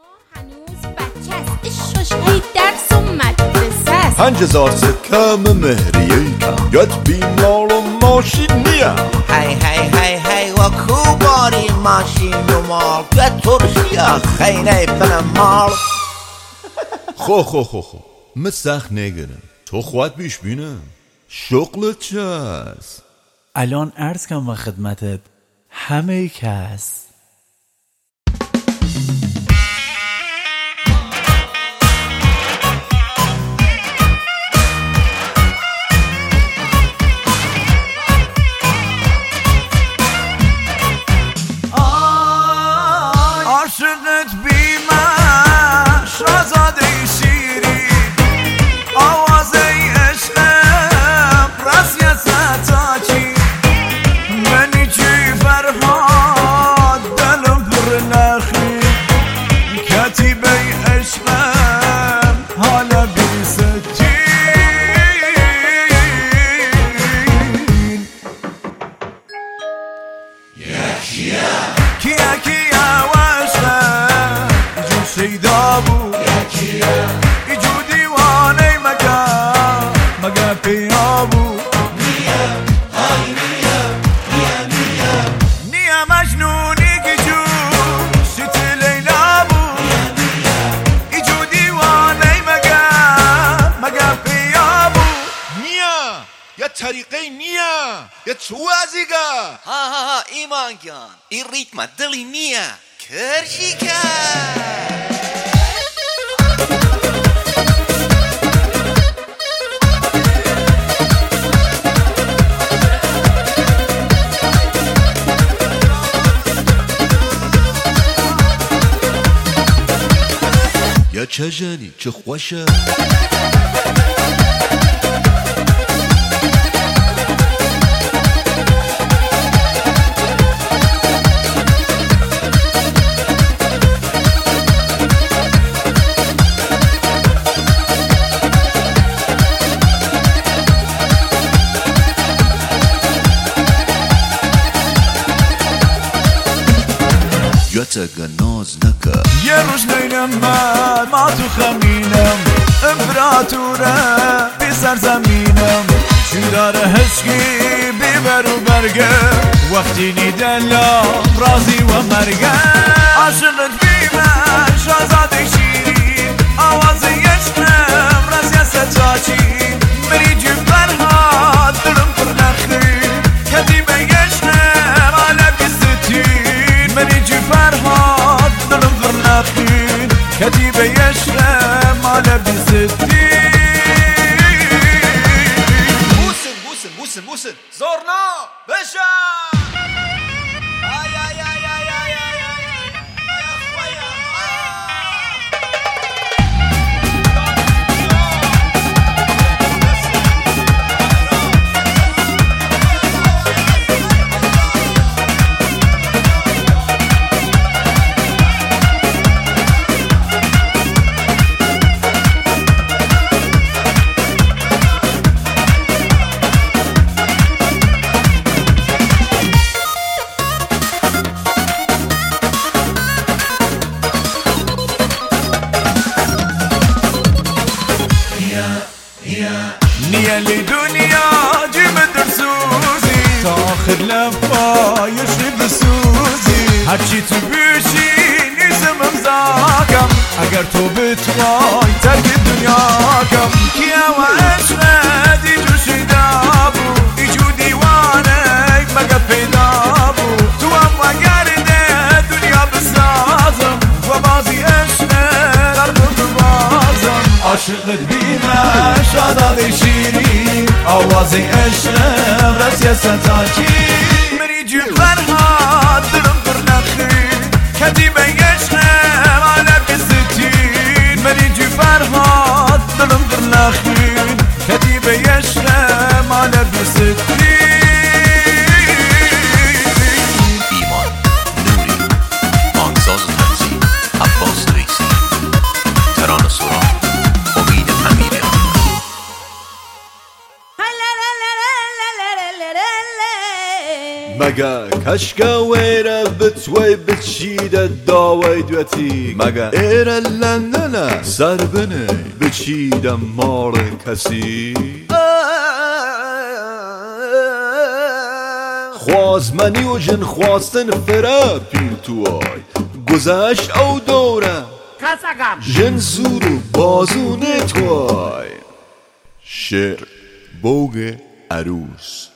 هنوز بچه است، اشش هی درس و مدرسه است. 5000 سکم مهریه کم یاد بیمار و ماشینیم. هی و کوباری ماشین و مال گت ترشیا خیلی فنم مال. خو مسخ نگرم تو خود بیش بینم شغلت چه است؟ الان عرض کنم و خدمتت همه کس عاشقت بی من شازاده شیری آوازه عشقم رسیت ستاچی منی چی فرهاد دلم پر نخی کتیبه عشقم حالا بی ستین کیا واشم جون شیدا بود ای جو دیوانه مگه پیا بود نیا مجنونی که جو شت لیلا بود ای جو دیوانه مگه پیا بود نیا یا طریقه نیا یا تو ازیگا ها ایمان جان این ریتم دلی نیا کرشی کرد یا چه جنی چه خوشه یا تگه ناز نکه یه روز نینم من ما تو خمینم امپراتوره بی سرزمینم چی داره هشکی بیبر و برگه وقتی نیدلم رازی و مرگه عاشقت بی من شازاده شیری آوازه عشقم رازی ستاچی مری جو فرهاد دلم پر نخی کتیبه عشقم حالا بی ستین مری جو فرهاد دلم پر نخی کتیبه عشقم حالا بی ستین بوسن زورنا بشم نیا لی دنیا جیب درسوزی تا آخر لفایشی بسوزی هرچی تو بیشی نیزم امزاکم اگر تو بتوای ترک دنیا کم کیا و عشقت ای جو شیدا بود ای جو دیوانه مگه پیدا بود تو هم وگرده دنیا بسازم و بازی عشقت در بازم عاشقت بی من شازاده شیری آوازه عشقم رسیه ستاچی منی جو فرهاد دلم پر نخی کتیبه عشقم حالا بی ستین منی جو فرهاد دلم پر نخی کتیبه عشقم حالا بی ستین ایمان نوری آنساز تنظیم عباس ریسی ترانه سران امید امیری مگه کشکا ویره بتوی بچیده داوی دوتی مگه ایره لندنه سر بنه بچیده مار کسی خوازمنی و جن خواستن فرا پیل توای گذشت او دوره جن زور و بازو نتوای شعر بوگ عروس